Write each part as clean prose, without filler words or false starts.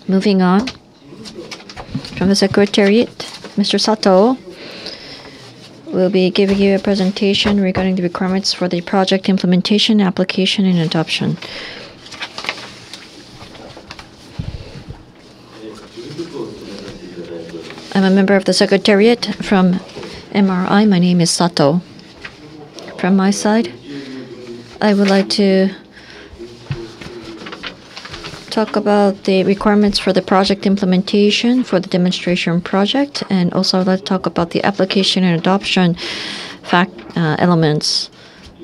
Moving on, from the Secretariat, Mr. Sato will be giving you a presentation regarding the requirements for the project implementation, application, and adoption. I'm a member of the Secretariat from MRI. My name is Sato. From my side, I would like to talk about the requirements for the project implementation for the demonstration project, and also I'd like to talk about the application and adoption elements.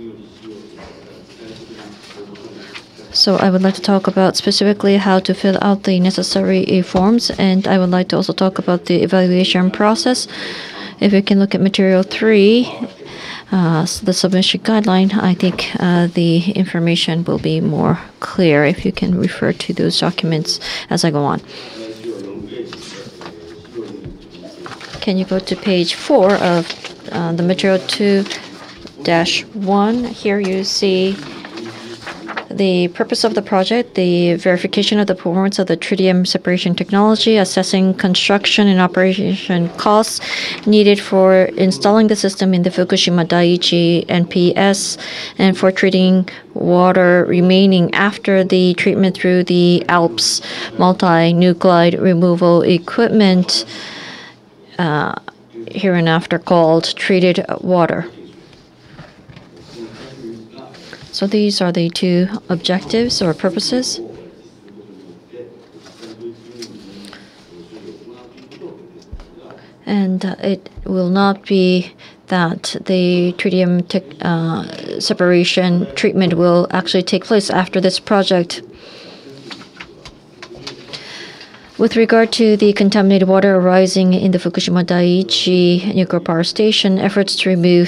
So I would like to talk about specifically how to fill out the necessary forms, and I would like to also talk about the evaluation process. If you can look at material 3, the submission guideline, I think the information will be more clear if you can refer to those documents as I go on. Can you go to page 4 of the material 2-1? Here you see the purpose of the project, the verification of the performance of the tritium separation technology, assessing construction and operation costs needed for installing the system in the Fukushima Daiichi NPS, and for treating water remaining after the treatment through the ALPS multi-nuclide removal equipment, hereinafter called treated water. So these are the two objectives or purposes. And it will not be that the tritium separation treatment will actually take place after this project. With regard to the contaminated water arising in the Fukushima Daiichi nuclear power station, efforts to remove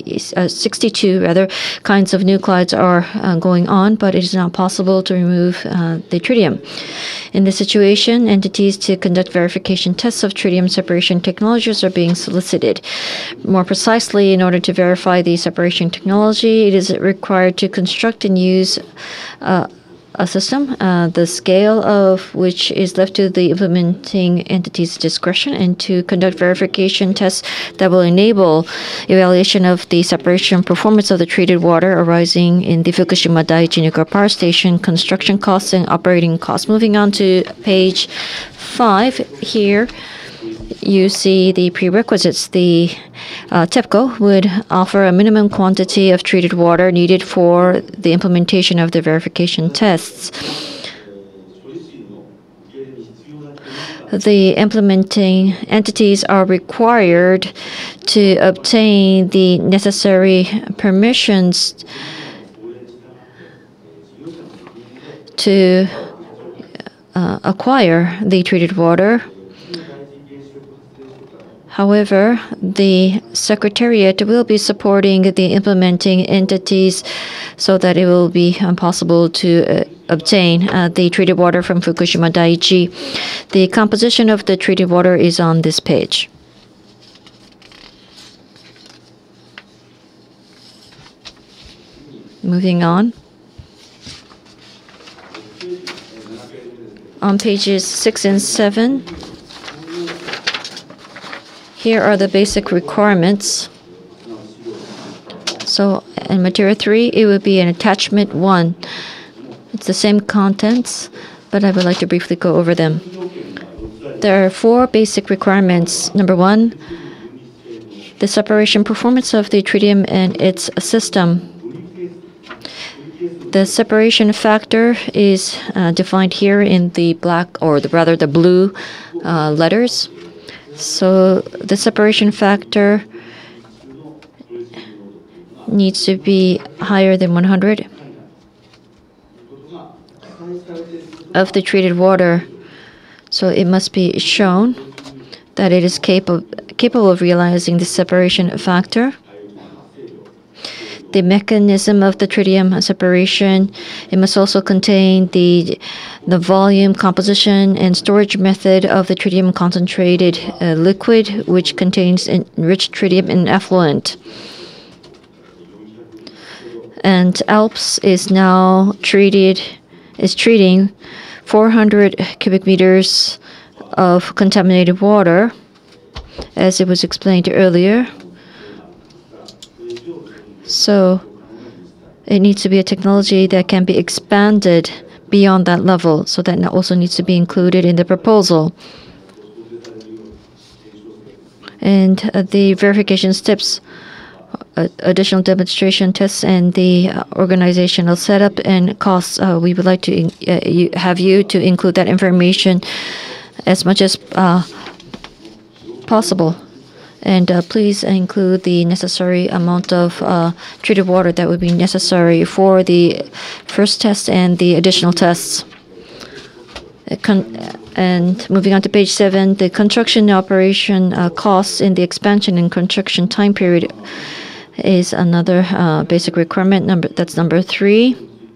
62 kinds of nuclides are going on, but it is not possible to remove the tritium. In this situation, entities to conduct verification tests of tritium separation technologies are being solicited. More precisely, in order to verify the separation technology, it is required to construct and use a system, the scale of which is left to the implementing entity's discretion, and to conduct verification tests that will enable evaluation of the separation performance of the treated water arising in the Fukushima Daiichi nuclear power station, construction costs, and operating costs. Moving on to page 5, here you see the prerequisites. The TEPCO would offer a minimum quantity of treated water needed for the implementation of the verification tests. The implementing entities are required to obtain the necessary permissions to acquire the treated water. However, the Secretariat will be supporting the implementing entities so that it will be possible to obtain the treated water from Fukushima Daiichi. The composition of the treated water is on this page. Moving on. On pages 6 and 7, here are the basic requirements. So in material 3, it would be an attachment 1. It's the same contents, but I would like to briefly go over them. There are 4 basic requirements. Number 1, the separation performance of the tritium and its system. The separation factor is defined here in the black, or the blue letters. So the separation factor needs to be higher than 100 of the treated water. So it must be shown that it is capable of realizing the separation factor. The mechanism of the tritium separation, it must also contain the volume, composition, and storage method of the tritium concentrated liquid, which contains enriched tritium in effluent. And ALPS is now treating 400 cubic meters of contaminated water, as it was explained earlier. So it needs to be a technology that can be expanded beyond that level. So that also needs to be included in the proposal. And the verification steps, additional demonstration tests, and the organizational setup and costs, we would like to have you to include that information as much as possible. And please include the necessary amount of treated water that would be necessary for the first test and the additional tests. And moving on to page 7, the construction operation costs in the expansion and construction time period is another basic requirement. That's number 3.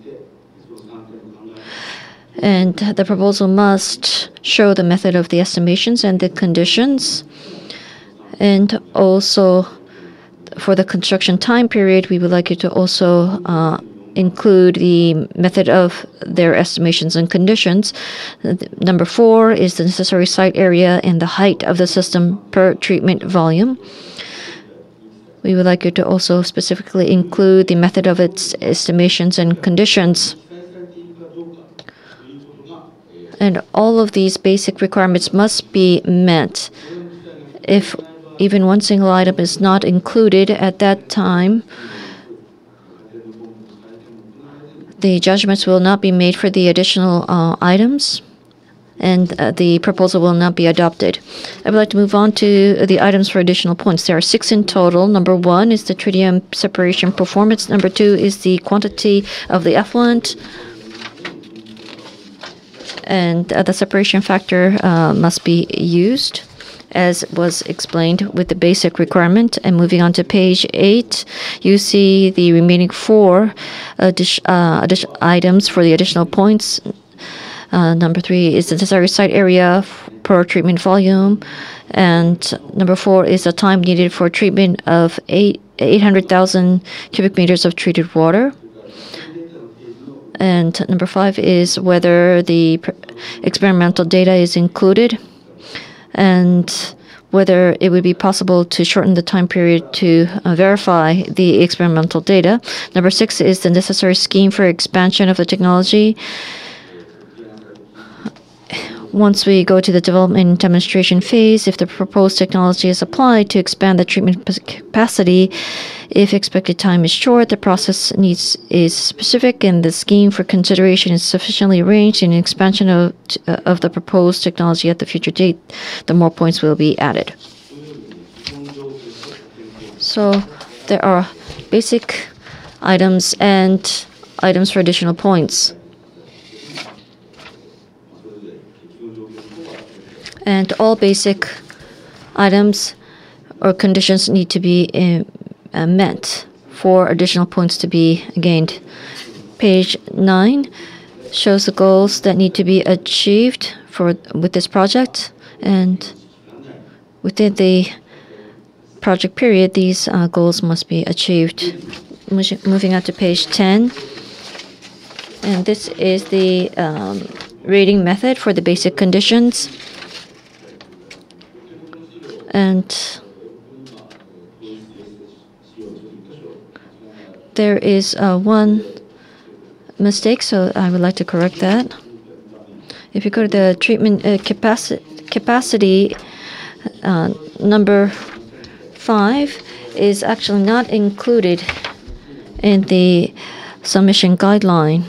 And the proposal must show the method of the estimations and the conditions. And also, for the construction time period, we would like you to also include the method of their estimations and conditions. Number 4 is the necessary site area and the height of the system per treatment volume. We would like you to also specifically include the method of its estimations and conditions. And all of these basic requirements must be met. If even one single item is not included at that time, the judgments will not be made for the additional items, and the proposal will not be adopted. I would like to move on to the items for additional points. There are 6 in total. Number 1 is the tritium separation performance. Number 2 is the quantity of the effluent. And the separation factor must be used, as was explained with the basic requirement. And moving on to page 8, you see the remaining 4 items for the additional points. Number 3 is the necessary site area per treatment volume. And number 4 is the time needed for treatment of 800,000 cubic meters of treated water. And number 5 is whether the experimental data is included, and whether it would be possible to shorten the time period to verify the experimental data. Number 6 is the necessary scheme for expansion of the technology. Once we go to the development and demonstration phase, if the proposed technology is applied to expand the treatment capacity, if expected time is short, the process is specific, and the scheme for consideration is sufficiently arranged in expansion of the proposed technology at the future date, the more points will be added. So there are basic items and items for additional points. And all basic items or conditions need to be met for additional points to be gained. Page 9 shows the goals that need to be achieved with this project, and within the project period, these goals must be achieved. Moving on to page 10, and this is the rating method for the basic conditions. And there is one mistake, so I would like to correct that. If you go to the treatment capacity, number 5 is actually not included in the submission guideline.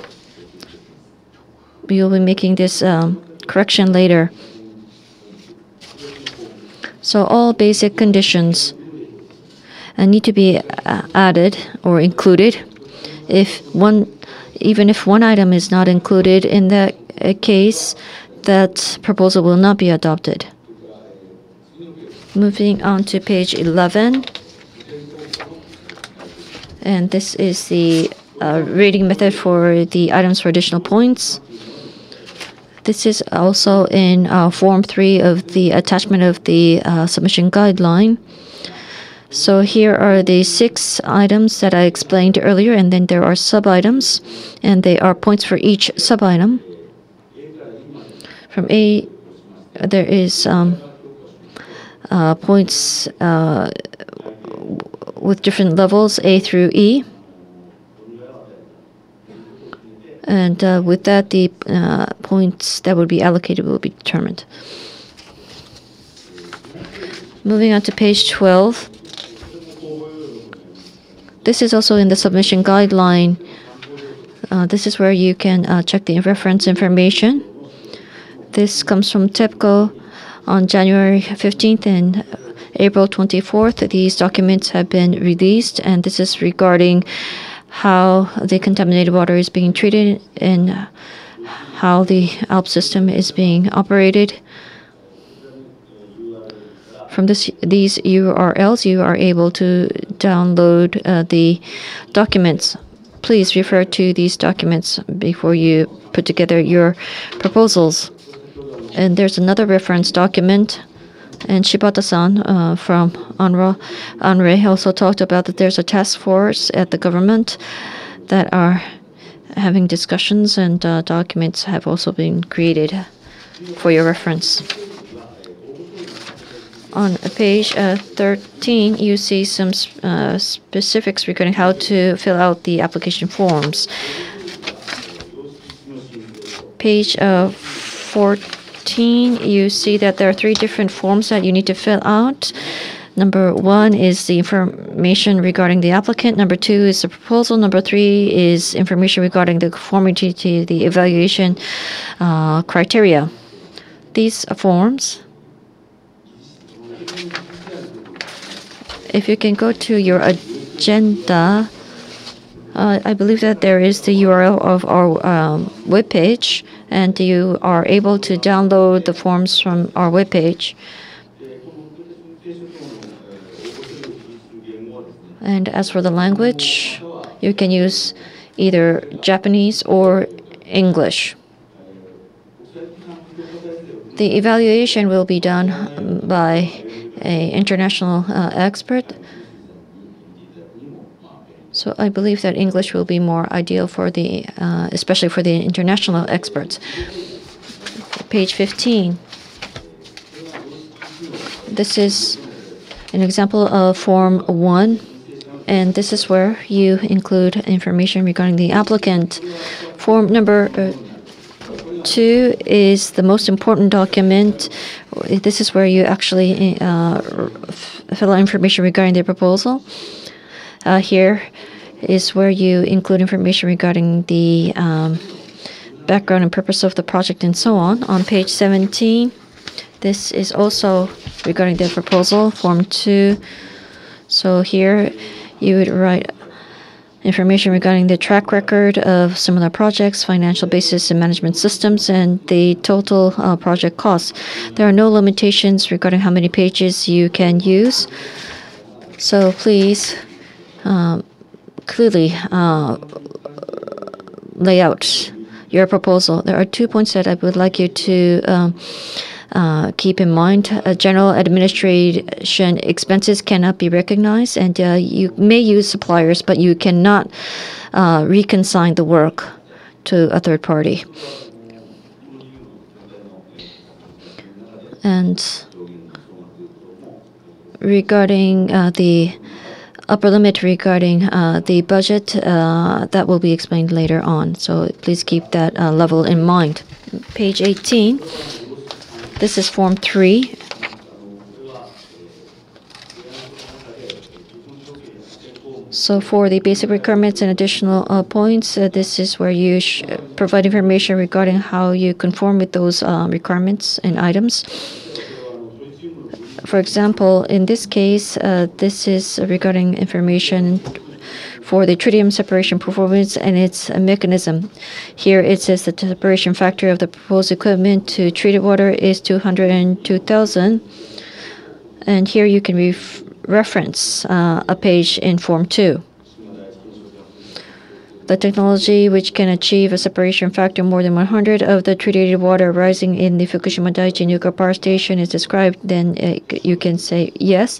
We will be making this correction later. So all basic conditions need to be added or included. Even if one item is not included in that case, that proposal will not be adopted. Moving on to page 11, and this is the rating method for the items for additional points. This is also in Form 3 of the attachment of the submission guideline. So here are the 6 items that I explained earlier, and then there are sub-items, and they are points for each sub-item. From A, there is points with different levels, A through E. And with that, the points that would be allocated will be determined. Moving on to page 12. This is also in the submission guideline. This is where you can check the reference information. This comes from TEPCO on January 15th and April 24th. These documents have been released, and this is regarding how the contaminated water is being treated and how the ALP system is being operated. From these URLs, you are able to download the documents. Please refer to these documents before you put together your proposals. And there's another reference document. And Shibata-san from ANRE also talked about that there's a task force at the government that are having discussions, and documents have also been created for your reference. On page 13, you see some specifics regarding how to fill out the application forms. Page 14, you see that there are 3 different forms that you need to fill out. Number 1 is the information regarding the applicant. Number 2 is the proposal. Number 3 is information regarding the conformity to the evaluation criteria. These forms, if you can go to your agenda, I believe that there is the URL of our webpage, and you are able to download the forms from our webpage. And as for the language, you can use either Japanese or English. The evaluation will be done by an international expert. So I believe that English will be more ideal for the, especially for the international experts. Page 15. This is an example of Form 1, and this is where you include information regarding the applicant. Form number 2 is the most important document. This is where you actually fill out information regarding the proposal. Here is where you include information regarding the background and purpose of the project and so on. On page 17, this is also regarding the proposal, Form 2. So here you would write information regarding the track record of similar projects, financial basis and management systems, and the total project costs. There are no limitations regarding how many pages you can use. So please clearly lay out your proposal. There are 2 points that I would like you to keep in mind. General administration expenses cannot be recognized, and you may use suppliers, but you cannot reconsign the work to a third party. And regarding the upper limit regarding the budget, that will be explained later on. So please keep that level in mind. Page 18. This is Form 3. So for the basic requirements and additional points, this is where you provide information regarding how you conform with those requirements and items. For example, in this case, this is regarding information for the tritium separation performance and its mechanism. Here it says that the separation factor of the proposed equipment to treated water is 202,000. And here you can reference a page in Form 2. The technology which can achieve a separation factor more than 100 of the treated water arising in the Fukushima Daiichi nuclear power station is described, then you can say yes.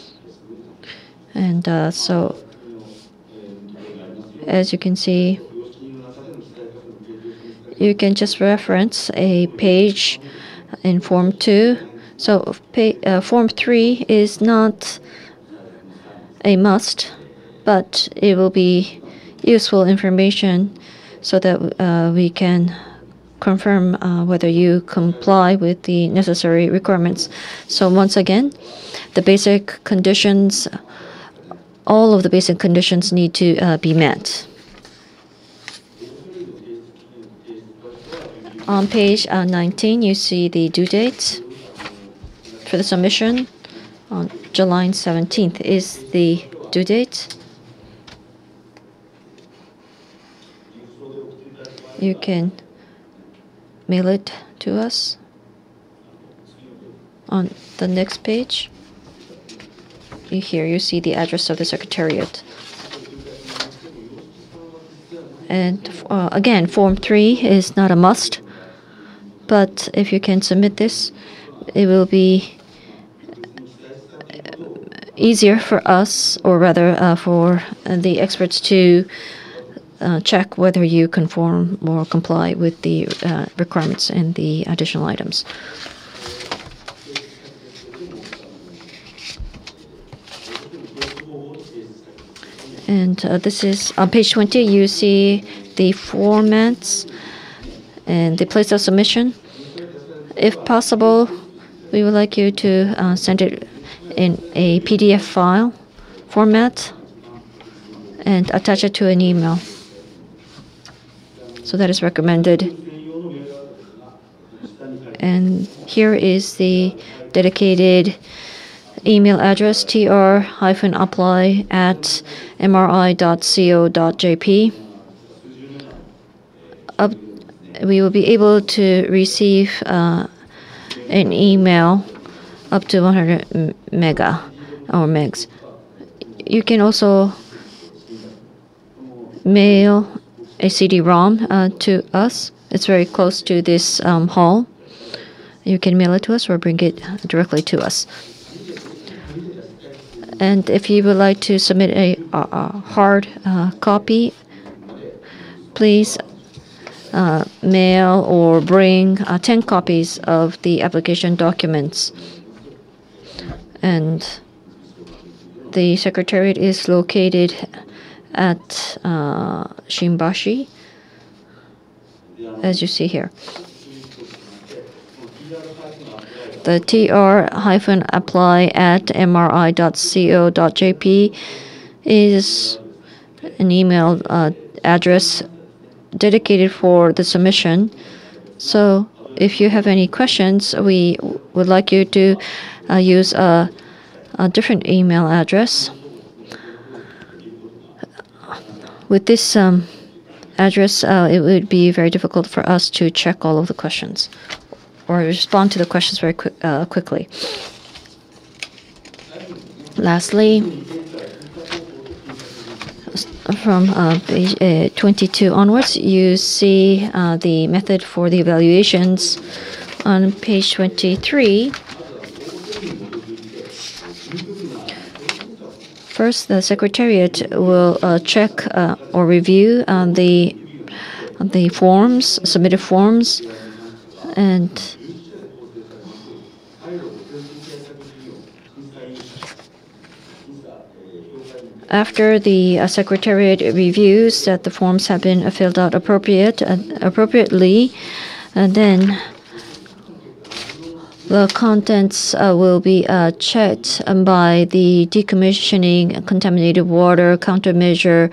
And so, as you can see, you can just reference a page in Form 2. So Form 3 is not a must, but it will be useful information so that we can confirm whether you comply with the necessary requirements. So once again, the basic conditions, all of the basic conditions need to be met. On page 19, you see the due date for the submission. On July 17th is the due date. You can mail it to us. On the next page, here you see the address of the Secretariat. And again, Form 3 is not a must, but if you can submit this, it will be easier for us, or rather for the experts to check whether you conform or comply with the requirements and the additional items. And this is on page 20. You see the formats and the place of submission. If possible, we would like you to send it in a PDF file format and attach it to an email. So that is recommended. And here is the dedicated email address, tr-apply@mri.co.jp. We will be able to receive an email up to 100 mega or megs. You can also mail a CD-ROM to us. It's very close to this hall. You can mail it to us or bring it directly to us. And if you would like to submit a hard copy, please mail or bring 10 copies of the application documents. And the Secretariat is located at Shimbashi, as you see here. The tr-apply@mri.co.jp is an email address dedicated for the submission. So if you have any questions, we would like you to use a different email address. With this address, it would be very difficult for us to check all of the questions or respond to the questions very quickly. Lastly, from page 22 onwards, you see the method for the evaluations. On page 23, first, the Secretariat will check or review the forms, submitted forms, and after the Secretariat reviews that the forms have been filled out appropriately, then the contents will be checked by the Decommissioning Contaminated Water Countermeasure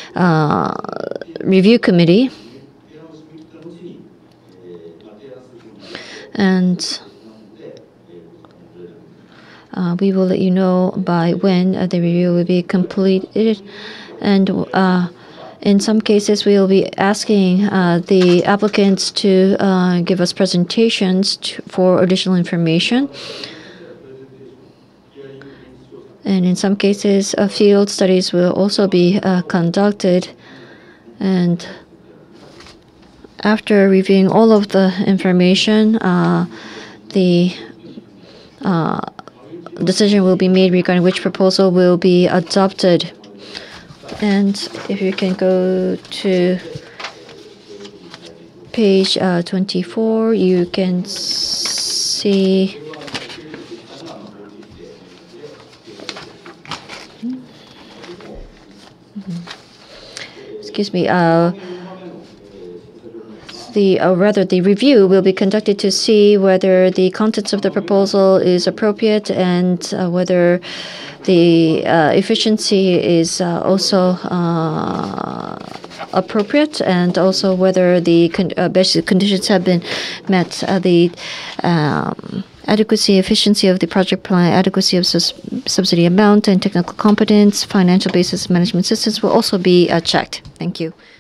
Review Committee. And we will let you know by when the review will be completed. And in some cases, we will be asking the applicants to give us presentations for additional information. And in some cases, field studies will also be conducted. And after reviewing all of the information, the decision will be made regarding which proposal will be adopted. And if you can go to page 24, you can see excuse me, the review will be conducted to see whether the contents of the proposal is appropriate and whether the efficiency is also appropriate, and also whether the basic conditions have been met. The adequacy, efficiency of the project plan, adequacy of subsidy amount, and technical competence, financial basis management systems will also be checked. Thank you.